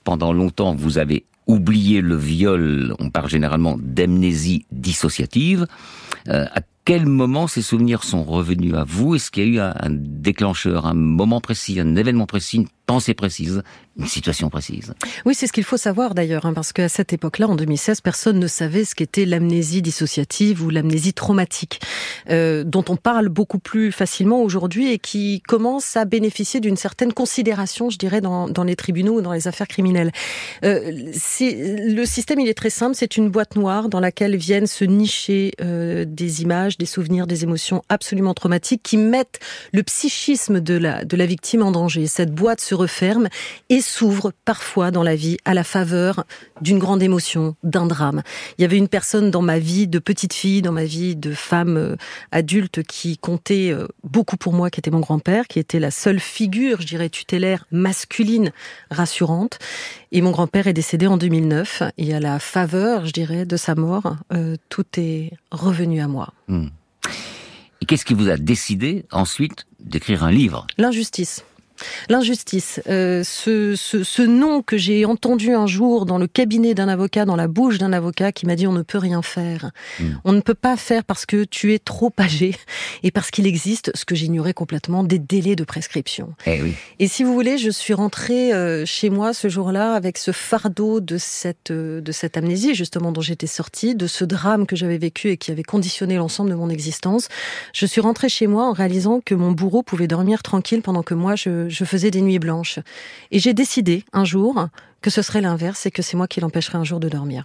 pendant longtemps, vous avez oublié le viol. On parle généralement d'amnésie dissociative. Euh, à quel moment ces souvenirs sont revenus à vous? Est-ce qu'il y a eu un, un déclencheur, un moment précis, un événement précis, une pensée précise, une situation précise? Oui, c'est ce qu'il faut savoir d'ailleurs, hein, parce qu'à cette époque-là, en deux mille seize, personne ne savait ce qu'était l'amnésie dissociative ou l'amnésie traumatique, euh, dont on parle beaucoup plus facilement aujourd'hui et qui commence à bénéficier d'une certaine considération, je dirais, dans, dans les tribunaux ou dans les affaires criminelles. Euh, c'est, le système, il est très simple, c'est une boîte noire dans laquelle viennent se nicher euh, des images, des souvenirs, des émotions absolument traumatiques qui mettent le psychisme de la, de la victime en danger. Cette boîte se referme et s'ouvre parfois dans la vie à la faveur d'une grande émotion, d'un drame. Il y avait une personne dans ma vie de petite fille, dans ma vie de femme euh, adulte qui comptait euh, beaucoup pour moi, qui était mon grand-père, qui était la seule figure, je dirais, tutélaire masculine rassurante. Et mon grand-père est décédé en deux mille neuf et à la faveur, je dirais, de sa mort, euh, tout est revenu à moi. Mmh. Et qu'est-ce qui vous a décidé ensuite d'écrire un livre? L'injustice. L'injustice, euh, ce, ce, ce nom que j'ai entendu un jour dans le cabinet d'un avocat, dans la bouche d'un avocat qui m'a dit on ne peut rien faire. Mmh. On ne peut pas faire parce que tu es trop âgé et parce qu'il existe, ce que j'ignorais complètement, des délais de prescription. Eh oui. Et si vous voulez, je suis rentrée euh, chez moi ce jour-là avec ce fardeau de cette, euh, de cette amnésie justement dont j'étais sortie, de ce drame que j'avais vécu et qui avait conditionné l'ensemble de mon existence. Je suis rentrée chez moi en réalisant que mon bourreau pouvait dormir tranquille pendant que moi je je faisais des nuits blanches. Et j'ai décidé un jour que ce serait l'inverse et que c'est moi qui l'empêcherais un jour de dormir.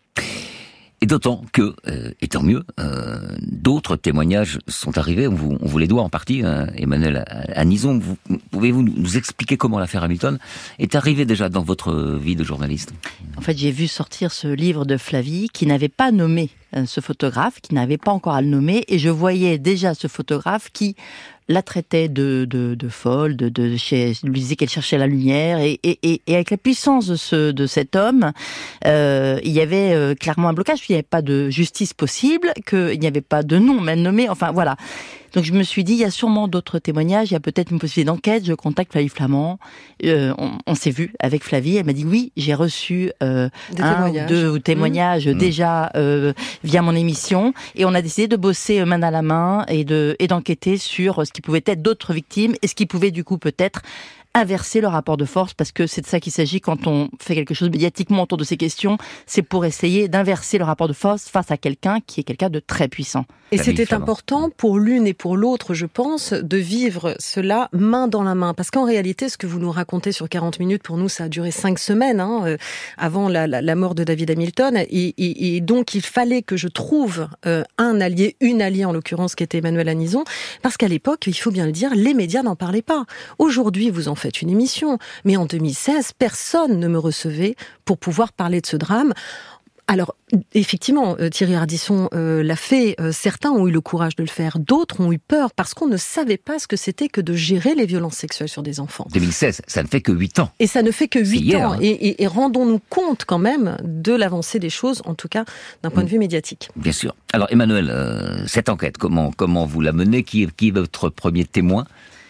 Et d'autant que, euh, et tant mieux, euh, d'autres témoignages sont arrivés, on vous, on vous les doit en partie, hein, Emmanuel Anison. Vous, pouvez-vous nous expliquer comment l'affaire Hamilton est arrivée déjà dans votre vie de journaliste? En fait, j'ai vu sortir ce livre de Flavie qui n'avait pas nommé ce photographe, qui n'avait pas encore à le nommer, et je voyais déjà ce photographe qui la traitait de, de, de folle, de, de, de, lui disait qu'elle cherchait la lumière, et, et, et avec la puissance de, ce, de cet homme, euh, il y avait euh, clairement un blocage, il n'y avait pas de justice possible, qu'il n'y avait pas de nom même nommé, enfin voilà. Donc je me suis dit, il y a sûrement d'autres témoignages, il y a peut-être une possibilité d'enquête, je contacte Flavie Flamand, euh, on, on s'est vu avec Flavie, elle m'a dit oui, j'ai reçu euh, un ou deux témoignages mmh. déjà euh, via mon émission, et on a décidé de bosser main à la main et, de, et d'enquêter sur ce qui pouvait être d'autres victimes, et ce qui pouvait du coup peut-être inverser le rapport de force, parce que c'est de ça qu'il s'agit quand on fait quelque chose médiatiquement autour de ces questions, c'est pour essayer d'inverser le rapport de force face à quelqu'un qui est quelqu'un de très puissant. Et c'était important pour l'une et pour l'autre, je pense, de vivre cela main dans la main. Parce qu'en réalité, ce que vous nous racontez sur quarante minutes, pour nous, ça a duré cinq semaines, hein, euh, avant la, la, la mort de David Hamilton. Et, et, et donc, il fallait que je trouve euh, un allié, une alliée en l'occurrence, qui était Emmanuel Anison. Parce qu'à l'époque, il faut bien le dire, les médias n'en parlaient pas. Aujourd'hui, vous en faites une émission. Mais en deux mille seize, personne ne me recevait pour pouvoir parler de ce drame. Alors, effectivement, Thierry Ardisson euh, l'a fait. Euh, certains ont eu le courage de le faire. D'autres ont eu peur parce qu'on ne savait pas ce que c'était que de gérer les violences sexuelles sur des enfants. deux mille seize, ça ne fait que huit ans. Et ça ne fait que huit hier, ans. Hein. Et, et, et rendons-nous compte quand même de l'avancée des choses, en tout cas d'un point mmh. de vue médiatique. Bien sûr. Alors, Emmanuel, euh, cette enquête, comment, comment vous la menez? Qui est, qui est votre premier témoin?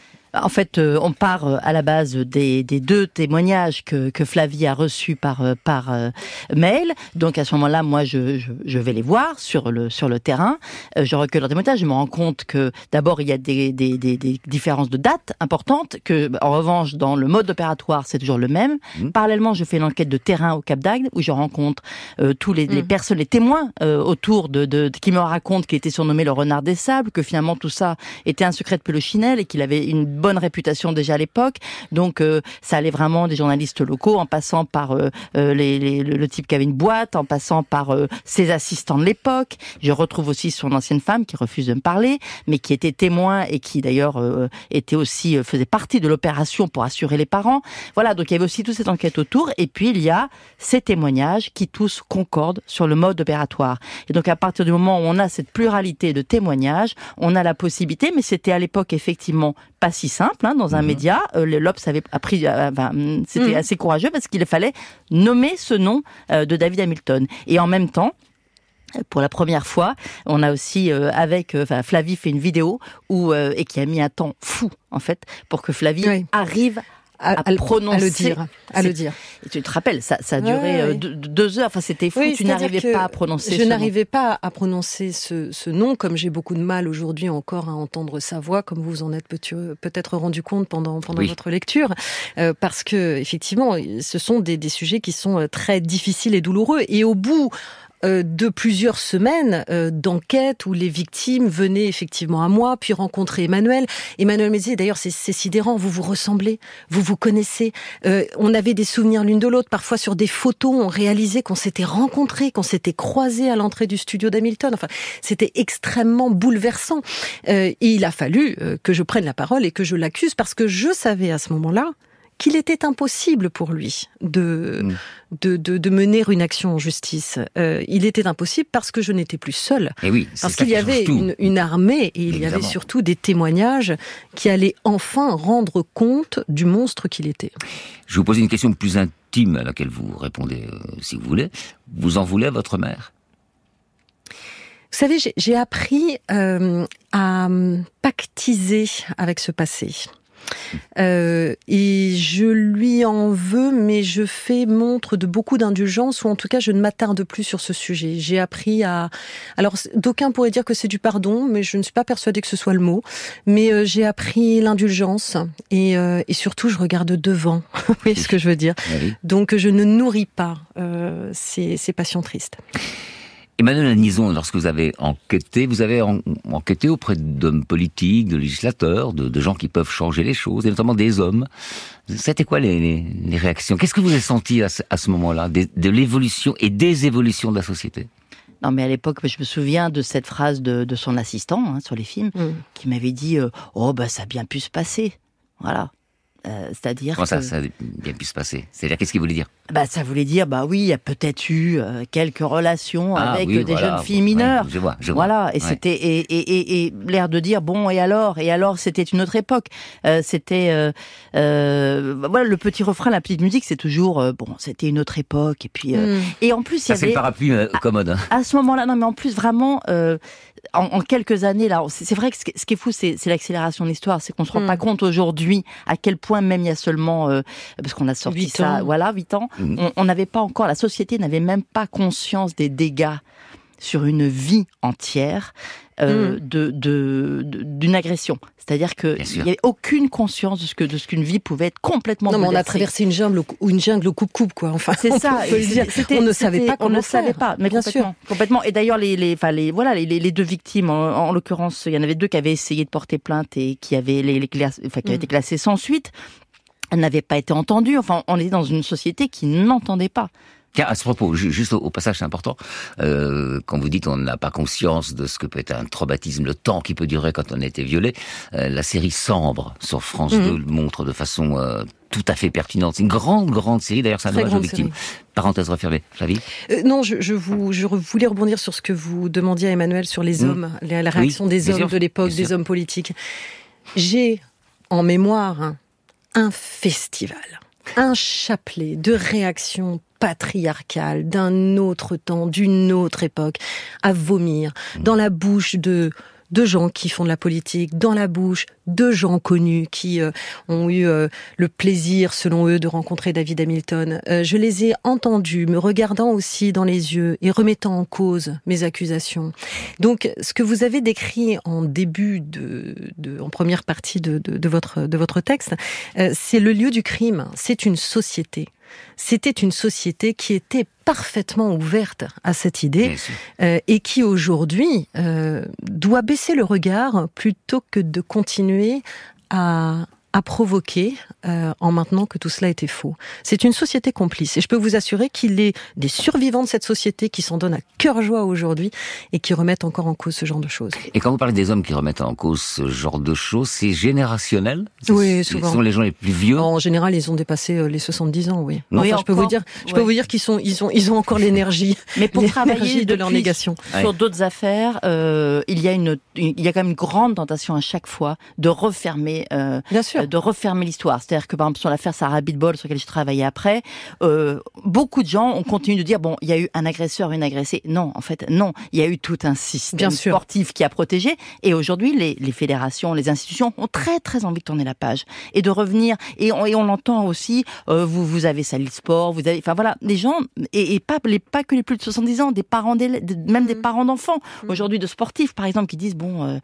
En fait, euh, on part euh, à la base des, des deux témoignages que, que Flavie a reçus par, euh, par euh, mail. Donc à ce moment-là, moi, je, je, je vais les voir sur le, sur le terrain. Euh, je recueille leurs témoignages. Je me rends compte que d'abord, il y a des, des, des, des différences de date importantes, que en revanche, dans le mode opératoire, c'est toujours le même. Mmh. Parallèlement, je fais une enquête de terrain au Cap d'Agde, où je rencontre euh, tous les, mmh. les personnes, les témoins euh, autour de, de, de qui me racontent qu'il était surnommé le renard des sables, que finalement tout ça était un secret de Pelochinelle et qu'il avait une bonne réputation déjà à l'époque, donc euh, ça allait vraiment des journalistes locaux, en passant par euh, les, les, le type qui avait une boîte, en passant par euh, ses assistants de l'époque. Je retrouve aussi son ancienne femme qui refuse de me parler, mais qui était témoin et qui d'ailleurs euh, était aussi euh, faisait partie de l'opération pour assurer les parents. Voilà, donc il y avait aussi toute cette enquête autour, et puis il y a ces témoignages qui tous concordent sur le mode opératoire. Et donc à partir du moment où on a cette pluralité de témoignages, on a la possibilité, mais c'était à l'époque effectivement pas si simple, hein, dans un mmh. média, euh, l'Obs avait appris, euh, enfin, c'était mmh. assez courageux parce qu'il fallait nommer ce nom euh, de David Hamilton. Et en même temps, pour la première fois, on a aussi euh, avec euh, enfin, Flavie fait une vidéo où euh, et qui a mis un temps fou en fait pour que Flavie oui. arrive à, à, à prononcer, à le dire, à le dire. Et tu te rappelles, ça, ça a duré ouais, euh, ouais. deux, deux heures. Enfin, c'était fou. Oui, tu n'arrivais pas à prononcer. Je ce n'arrivais nom. pas à prononcer ce, ce nom, comme j'ai beaucoup de mal aujourd'hui encore à entendre sa voix, comme vous vous en êtes peut-être rendu compte pendant pendant oui. votre lecture, euh, parce que effectivement, ce sont des, des sujets qui sont très difficiles et douloureux. Et au bout Euh, de plusieurs semaines euh, d'enquête où les victimes venaient effectivement à moi, puis rencontrer Emmanuel. Emmanuel me disait, d'ailleurs, c'est, c'est sidérant, vous vous ressemblez, vous vous connaissez. Euh, on avait des souvenirs l'une de l'autre. Parfois, sur des photos, on réalisait qu'on s'était rencontrés, qu'on s'était croisés à l'entrée du studio d'Hamilton. Enfin, c'était extrêmement bouleversant. Euh, et il a fallu euh, que je prenne la parole et que je l'accuse, parce que je savais à ce moment-là qu'il était impossible pour lui de, mmh. de, de, de mener une action en justice. Euh, il était impossible parce que je n'étais plus seule. Et oui, parce qu'il y avait une, une armée et il Évidemment. y avait surtout des témoignages qui allaient enfin rendre compte du monstre qu'il était. Je vous pose une question plus intime à laquelle vous répondez euh, si vous voulez. Vous en voulez à votre mère ? Vous savez, j'ai, j'ai appris euh, à pactiser avec ce passé. Euh, et je lui en veux, mais je fais montre de beaucoup d'indulgence, ou en tout cas je ne m'attarde plus sur ce sujet. J'ai appris à... Alors d'aucuns pourraient dire que c'est du pardon, mais je ne suis pas persuadée que ce soit le mot. Mais euh, j'ai appris l'indulgence et, euh, et surtout je regarde devant. Vous voyez ce que je veux dire ? Oui. Donc je ne nourris pas euh, ces, ces passions tristes. Emmanuel Aniston, lorsque vous avez enquêté, vous avez en, enquêté auprès d'hommes politiques, de législateurs, de, de gens qui peuvent changer les choses, et notamment des hommes. C'était quoi les, les, les réactions ? Qu'est-ce que vous avez senti à ce, à ce moment-là, de, de l'évolution et des évolutions de la société ? Non, mais à l'époque, je me souviens de cette phrase de, de son assistant hein, sur les films, mmh. qui m'avait dit euh, « Oh, bah ça a bien pu se passer ». Voilà. Euh, c'est-à-dire Comment que... ça, ça a bien pu se passer ? C'est-à-dire, qu'est-ce qu'il voulait dire ? Bah, ça voulait dire, bah oui, il y a peut-être eu euh, quelques relations ah, avec oui, des voilà, jeunes filles mineures. Ouais, je vois, je voilà, vois. et ouais. c'était et, et, et, et l'air de dire bon et alors et alors c'était une autre époque. Euh, c'était euh, euh, voilà le petit refrain, la petite musique, c'est toujours euh, bon, c'était une autre époque et puis euh, mm. et en plus il y ça, avait c'est le parapluie euh, commode. Hein. À, à ce moment-là, non mais en plus vraiment. Euh, En, en quelques années, là, c'est, c'est vrai que ce qui, ce qui est fou, c'est, c'est l'accélération de l'histoire. C'est qu'on se rend mmh. pas compte aujourd'hui à quel point, même il y a seulement, euh, parce qu'on a sorti ça, voilà, huit ans, mmh. on n'avait pas encore, la société n'avait même pas conscience des dégâts sur une vie entière euh, mmh. de, de, de, d'une agression. C'est-à-dire qu'il n'y avait aucune conscience de ce, que, de ce qu'une vie pouvait être complètement Non, mais on a bouleversée. traversé une jungle ou une jungle au coupe-coupe, quoi. Enfin, c'est ça. Peut, peut dire. On ne savait pas comment On ne faire. savait pas, mais bien complètement, sûr. complètement. Et d'ailleurs, les, les, enfin, les, voilà, les, les deux victimes, en, en l'occurrence, il y en avait deux qui avaient essayé de porter plainte et qui avaient, les, les classes, enfin, qui avaient mmh. été classées sans suite. Elles n'avaient pas été entendues. Enfin, on était dans une société qui n'entendait pas. Tiens, à ce propos, juste au, au passage, c'est important, euh, quand vous dites on n'a pas conscience de ce que peut être un traumatisme, le temps qui peut durer quand on a été violé, euh, la série Sambre sur France mmh. deux le montre de façon euh, tout à fait pertinente. C'est une grande, grande série, d'ailleurs c'est un hommage aux victimes. Série. Parenthèse refermée, Flavie. Euh, non, je, je, vous, je voulais rebondir sur ce que vous demandiez à Emmanuel sur les mmh. hommes, la, la réaction oui, des hommes sûr, de l'époque, des sûr. hommes politiques. J'ai en mémoire hein, un festival, un chapelet de réactions patriarcale d'un autre temps, d'une autre époque, à vomir dans la bouche de de gens qui font de la politique, dans la bouche de gens connus qui euh, ont eu euh, le plaisir, selon eux, de rencontrer David Hamilton. Euh, je les ai entendus, me regardant aussi dans les yeux et remettant en cause mes accusations. Donc, ce que vous avez décrit en début de, de en première partie de, de, de votre de votre texte, euh, c'est le lieu du crime. C'est une société. C'était une société qui était parfaitement ouverte à cette idée euh, et qui aujourd'hui euh, doit baisser le regard plutôt que de continuer à, à provoquer euh, en maintenant que tout cela était faux. C'est une société complice et je peux vous assurer qu'il est des survivants de cette société qui s'en donnent à cœur joie aujourd'hui et qui remettent encore en cause ce genre de choses. Et quand vous parlez des hommes qui remettent en cause ce genre de choses, c'est générationnel ? Oui, souvent. Ce sont les gens les plus vieux ? En général, ils ont dépassé les soixante-dix ans, oui. Non, enfin, oui, je peux vous dire, je peux ouais. vous dire qu'ils sont, ils ont, ils ont encore l'énergie. Mais pour travailler de leur négation sur ouais. d'autres affaires, euh, il y a une, il y a quand même une grande tentation à chaque fois de refermer euh, euh, de refermer l'histoire. C'est-à-dire que par exemple sur l'affaire Sarah Abitbol, sur laquelle je travaillais après, euh, beaucoup de gens ont continué de dire bon, il y a eu un agresseur, une agressée. Non, en fait, non, il y a eu tout un système Bien sûr. sportif qui a protégé. Et aujourd'hui, les, les fédérations, les institutions ont très très envie de tourner la page et de revenir. Et on, et on l'entend aussi. Euh, vous vous avez sali le sport, vous avez, enfin voilà, les gens et, et pas les pas que les plus de soixante-dix ans, des parents d'élèves, même des parents d'enfants mmh. aujourd'hui de sportifs par exemple qui disent bon. Euh,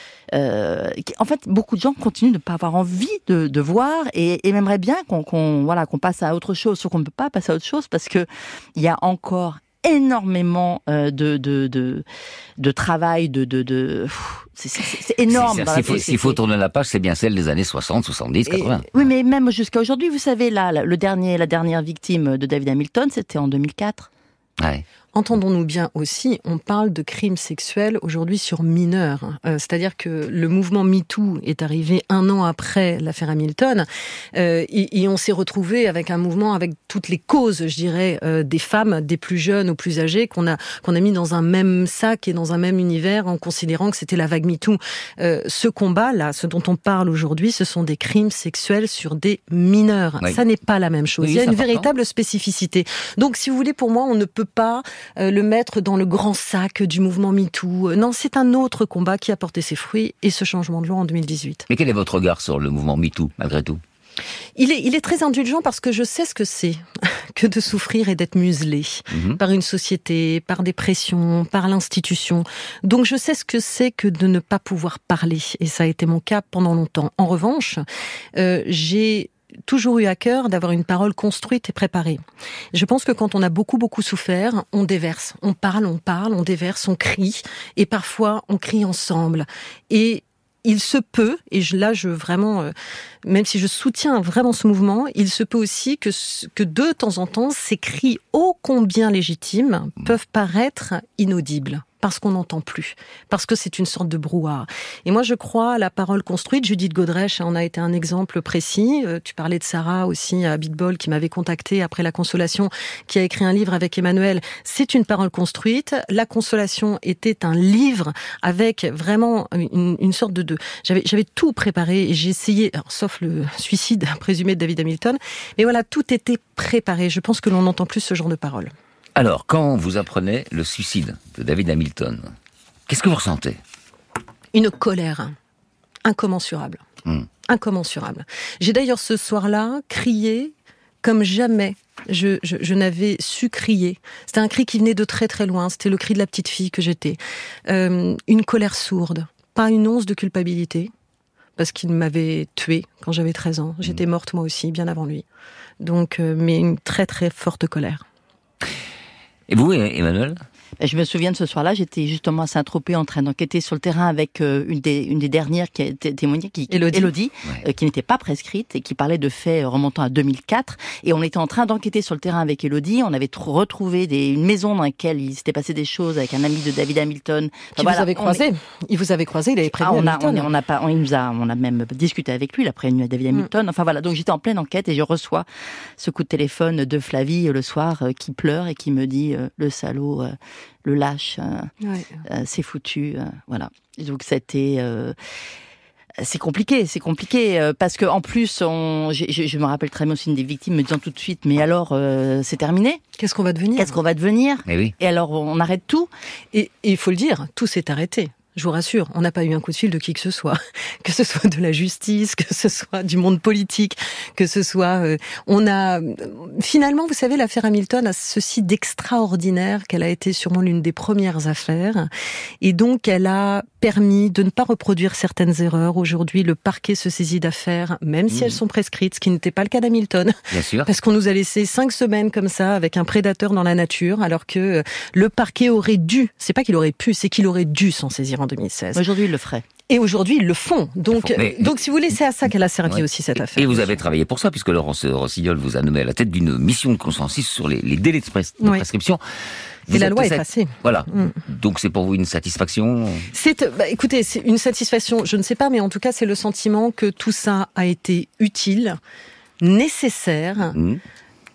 Euh, en fait, beaucoup de gens continuent de ne pas avoir envie de, de voir et, et aimeraient bien qu'on, qu'on, voilà, qu'on passe à autre chose, sauf qu'on ne peut pas passer à autre chose parce que il y a encore énormément euh, de, de, de, de travail, de, de, de... C'est, c'est, c'est énorme. C'est, c'est, s'il, faut, c'est, s'il faut tourner la page, c'est bien celle des années soixante, soixante-dix, quatre-vingts. Et, oui, mais même jusqu'à aujourd'hui, vous savez, là, le dernier, la dernière victime de David Hamilton, c'était en deux mille quatre. Ouais. Entendons-nous bien aussi, on parle de crimes sexuels aujourd'hui sur mineurs. Euh, c'est-à-dire que le mouvement MeToo est arrivé un an après l'affaire Hamilton euh, et, et on s'est retrouvé avec un mouvement avec toutes les causes, je dirais, euh, des femmes, des plus jeunes aux plus âgées, qu'on a, qu'on a mis dans un même sac et dans un même univers en considérant que c'était la vague MeToo. Euh, ce combat-là, ce dont on parle aujourd'hui, ce sont des crimes sexuels sur des mineurs. Oui. Ça n'est pas la même chose. Oui, il y a une important. véritable spécificité. Donc, si vous voulez, pour moi, on ne peut pas Euh, le mettre dans le grand sac du mouvement MeToo. Non, c'est un autre combat qui a porté ses fruits et ce changement de loi en deux mille dix-huit. Mais quel est votre regard sur le mouvement MeToo, malgré tout ? Il est, il est très indulgent parce que je sais ce que c'est que de souffrir et d'être muselé mmh. par une société, par des pressions, par l'institution. Donc je sais ce que c'est que de ne pas pouvoir parler. Et ça a été mon cas pendant longtemps. En revanche, euh, j'ai toujours eu à cœur d'avoir une parole construite et préparée. Je pense que quand on a beaucoup, beaucoup souffert, on déverse. On parle, on parle, on déverse, on crie. Et parfois, on crie ensemble. Et il se peut, et là, je vraiment, euh, même si je soutiens vraiment ce mouvement, il se peut aussi que, que de temps en temps, ces cris ô combien légitimes peuvent paraître inaudibles. Parce qu'on n'entend plus, parce que c'est une sorte de brouhaha. Et moi, je crois à la parole construite. Judith Godrèche en a été un exemple précis. Euh, tu parlais de Sarah aussi, à Abitbol, qui m'avait contactée après la Consolation, qui a écrit un livre avec Emmanuel. C'est une parole construite. La Consolation était un livre avec vraiment une, une sorte de... de j'avais, j'avais tout préparé et j'ai essayé, alors, sauf le suicide présumé de David Hamilton, mais voilà, tout était préparé. Je pense que l'on n'entend plus ce genre de parole. Alors, quand vous apprenez le suicide de David Hamilton, qu'est-ce que vous ressentez ? Une colère incommensurable. Mmh. Incommensurable. J'ai d'ailleurs ce soir-là crié comme jamais je, je, je n'avais su crier. C'était un cri qui venait de très très loin. C'était le cri de la petite fille que j'étais. Euh, une colère sourde. Pas une once de culpabilité. Parce qu'il m'avait tuée quand j'avais treize ans. J'étais morte moi aussi, bien avant lui. Donc, euh, mais une très très forte colère. Et vous, Emmanuel ? Je me souviens de ce soir-là, j'étais justement à Saint-Tropez en train d'enquêter sur le terrain avec euh, une, des, une des dernières qui a été témoignée, qui, Élodie, Élodie ouais. euh, qui n'était pas prescrite et qui parlait de faits remontant à deux mille quatre. Et on était en train d'enquêter sur le terrain avec Élodie. On avait tr- retrouvé des, une maison dans laquelle il s'était passé des choses avec un ami de David Hamilton. Enfin, qui voilà, vous avait croisé est... Il vous avait croisé, il avait prévenu ah, on a, Hamilton. On, on, a pas, on, il nous a, on a même discuté avec lui, il a prévenu David Hamilton. Mm. Enfin voilà, donc j'étais en pleine enquête et je reçois ce coup de téléphone de Flavie le soir euh, qui pleure et qui me dit euh, le salaud, euh, le lâche, euh, ouais. euh, c'est foutu, euh, voilà. Et donc c'était, euh, c'est compliqué, c'est compliqué euh, parce que en plus, on, je, je, je me rappelle très bien aussi une des victimes me disant tout de suite, mais alors euh, c'est terminé ? Qu'est-ce qu'on va devenir ? Qu'est-ce qu'on va devenir ? Et, oui. et alors on arrête tout ? Et il faut le dire, tout s'est arrêté. Je vous rassure, on n'a pas eu un coup de fil de qui que ce soit, que ce soit de la justice, que ce soit du monde politique, que ce soit... Euh, on a... Finalement, vous savez, l'affaire Hamilton a ceci d'extraordinaire qu'elle a été sûrement l'une des premières affaires. Et donc, elle a permis de ne pas reproduire certaines erreurs. Aujourd'hui, le parquet se saisit d'affaires, même si mmh. elles sont prescrites, ce qui n'était pas le cas d'Hamilton. Bien sûr. Parce qu'on nous a laissé cinq semaines comme ça, avec un prédateur dans la nature, alors que le parquet aurait dû, c'est pas qu'il aurait pu, c'est qu'il aurait dû s'en saisir en deux mille seize. Aujourd'hui, ils le feraient. Et aujourd'hui, ils le font. Donc, mais, donc si vous voulez, c'est à ça qu'elle a servi ouais. aussi, cette affaire. Et vous avez travaillé pour ça, puisque Laurence Rossignol vous a nommé à la tête d'une mission de consensus sur les, les délais de, pres- de ouais. prescription. Vous Et la loi cette... est passée. Voilà. Mm. Donc c'est pour vous une satisfaction ? C'est, bah, écoutez, c'est une satisfaction, je ne sais pas, mais en tout cas, c'est le sentiment que tout ça a été utile, nécessaire, mm.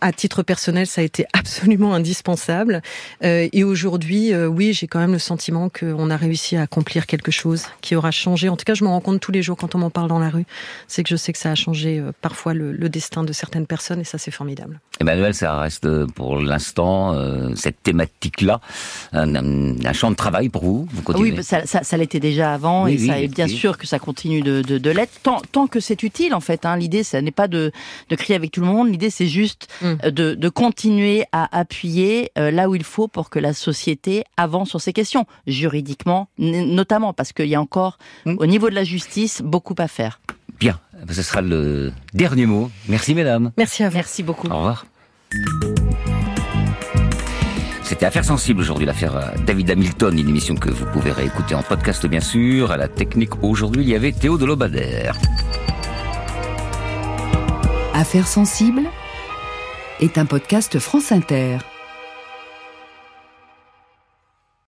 à titre personnel, ça a été absolument indispensable. Euh, et aujourd'hui, euh, oui, j'ai quand même le sentiment qu'on a réussi à accomplir quelque chose qui aura changé. En tout cas, je m'en rends compte tous les jours quand on m'en parle dans la rue. C'est que je sais que ça a changé euh, parfois le, le destin de certaines personnes et ça, c'est formidable. Emmanuel, ça reste pour l'instant euh, cette thématique-là un, un, un champ de travail pour vous. Vous continuez. Oui, ça, ça, ça l'était déjà avant oui, et oui, ça est bien oui. sûr que ça continue de, de, de l'être tant, tant que c'est utile en fait. Hein. L'idée, ça n'est pas de, de crier avec tout le monde. L'idée, c'est juste mm. de, de continuer à appuyer euh, là où il faut pour que la société avance sur ces questions, juridiquement n- notamment, parce qu'il y a encore, mm. au niveau de la justice, beaucoup à faire. Bien, ce sera le dernier mot. Merci mesdames. Merci à vous. Merci beaucoup. Au revoir. C'était Affaires sensibles aujourd'hui, l'affaire David Hamilton, une émission que vous pouvez réécouter en podcast bien sûr. À la technique aujourd'hui, il y avait Théo de Lobadère. Affaires sensibles est un podcast France Inter.